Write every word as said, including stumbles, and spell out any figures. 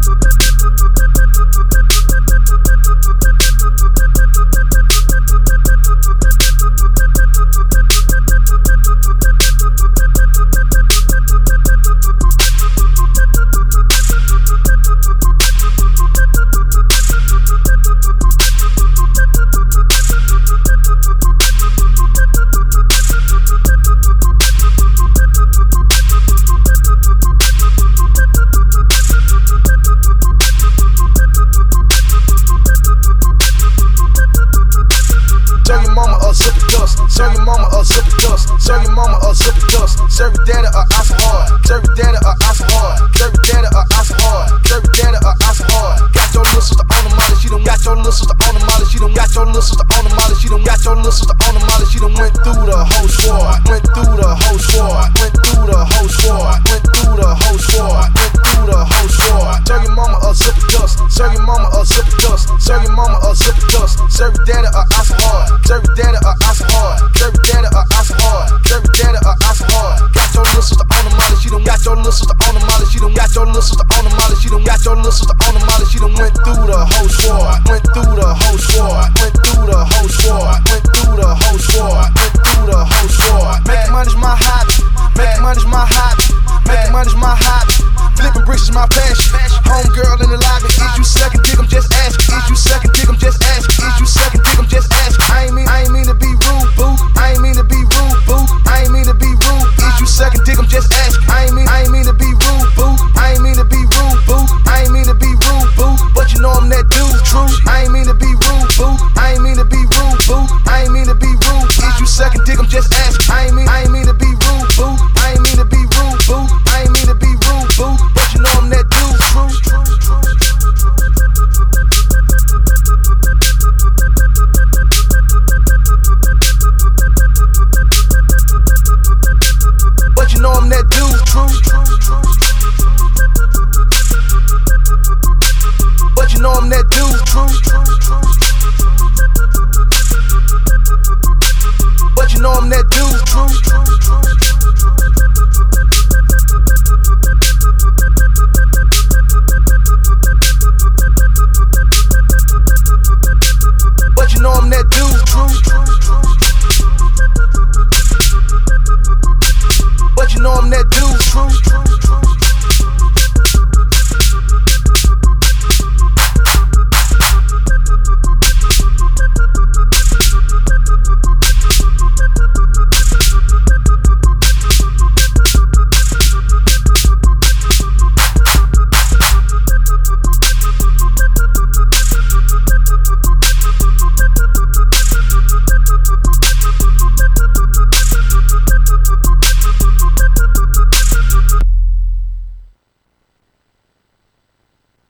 Serve your mama a sip of dust. Serve your mama a sip of dust. Serve your daddy a ice hard. Serve your daddy a ice hard. Serve your daddy a ice hard. Serve your daddy a ice hard. Got your little sister on the molly. She done got your little sister on the molly. She done got your little sister on the molly. She done got your little sister on the molly. She done went through the whole squad. Went through the whole squad. Went through the whole squad. Went through the whole squad. Went through the whole squad. Serve your mama a sip of dust. Serve your mama a sip of dust. Serve your mama a sip of dust. Serve your daddy a ice hard. Serve your daddy a ice hard. Serve your daddy a ice hard. Serve your daddy a ice hard. Got your little sister on the molly. She done got your little sister on the molly. She done got your little sister on the molly. She done got your little sister on the molly. She done went through the whole squad. Went through the whole squad. Went through the whole squad. Went through the whole squad. Went through the whole squad. Making money's my hobby. Making money's my hobby. Making money's my hobby. Flipping bricks is my passion. Home girl in the lobby. If you sucking dick, I'm just